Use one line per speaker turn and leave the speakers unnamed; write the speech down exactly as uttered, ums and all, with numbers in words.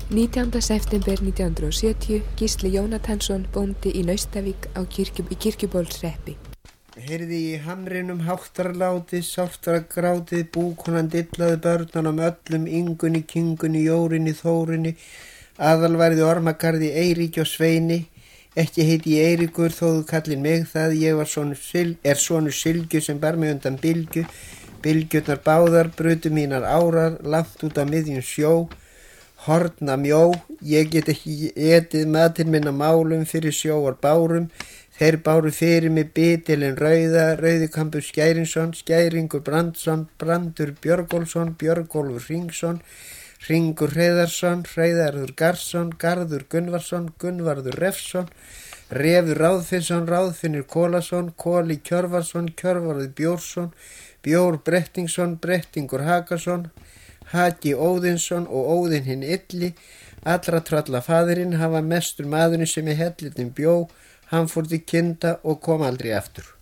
nítjánda september nítján hundruð sjötíu, Gísli Jónatansson, bóndi í Naustavík á kirkju, í Kirkjubólshreppi.
Heyrði í hamrinum háttarlátið, sártargrátið, búkonan dillaði börnunum öllum, Ingunni, Kingunni, Jórinni, Þórinni, aðalværði Ormagarði, Eiríki og Sveini. Ekki heiti ég Eiríkur þó þú kallin mig það, ég var sonur, er sonur Sylgju sem bar mig undan Bylgju. Bylgjurnar báðar brutu mínar árar, langt út á miðjum sjó. Horna mjó, ég get ekki etið matinn minn á málum fyrir sjóar bárum. Þeir báru fyrir mig bitilinn rauða, Rauðikambur Skæringsson, Skæringur Brandsson, Brandur Björgólfsson, Björgólfur Hringsson, Hringur Hreiðarsson, Hreiðarður Garsson, Garður Gunnvarsson, Gunnvarður Refsson, Refur Ráðfinnsson, Ráðfinnur Kólasson, Kóli Kjörvarsson, Kjörvarður Bjórsson, Bjór Brettingsson, Brettingur Hakason, Haki Óðinsson og Óðinn hinn illi, allra tralla faðirinn, hafa mestur maðurinn sem í hellitum bjó, hann fór til kinda og kom aldrei aftur.